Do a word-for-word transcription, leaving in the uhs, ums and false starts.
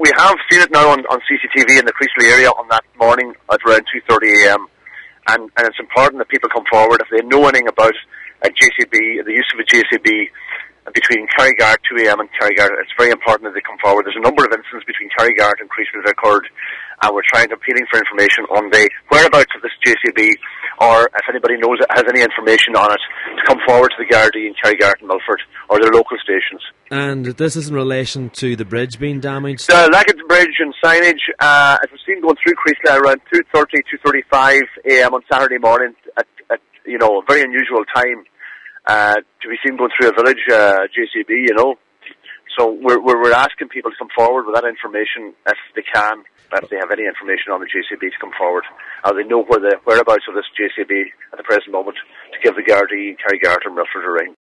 we have seen it now on, on C C T V in the Creasley area on that morning at around two thirty a m And, and it's important that people come forward if they know anything about a J C B, the use of a J C B between Kerrygart two a m and Kerrygart. It's very important that they come forward. There's a number of incidents between Kerrygart and Creasley that occurred, and we're trying to appealing for information on the whereabouts of this J C B, or if anybody knows it, has any information on it, to come forward to the Gardaí in Kerrygart and Milford or their local stations. And this is in relation to the bridge being damaged? The Laggett Bridge and signage, uh, it was seen going through Creasley around two thirty, two thirty-five a m on Saturday morning at, at, you know, a very unusual time. Uh, to be seen going through a village uh, J C B, you know. So we're, we're we're asking people to come forward with that information if they can, if they have any information on the J C B to come forward, or they know where the whereabouts of this J C B at the present moment, to give the Gardaí in Kerrygart and Milford a ring.